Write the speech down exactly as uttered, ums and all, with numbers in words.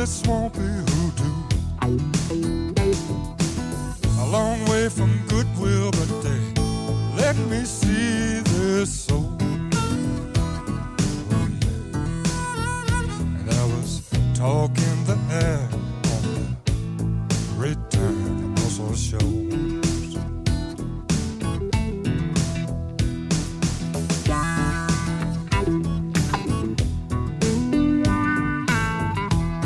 this swampy hoodoo. A long way from goodwill, but they let me see their soul. And I was talking the air on the return to Muscle Show.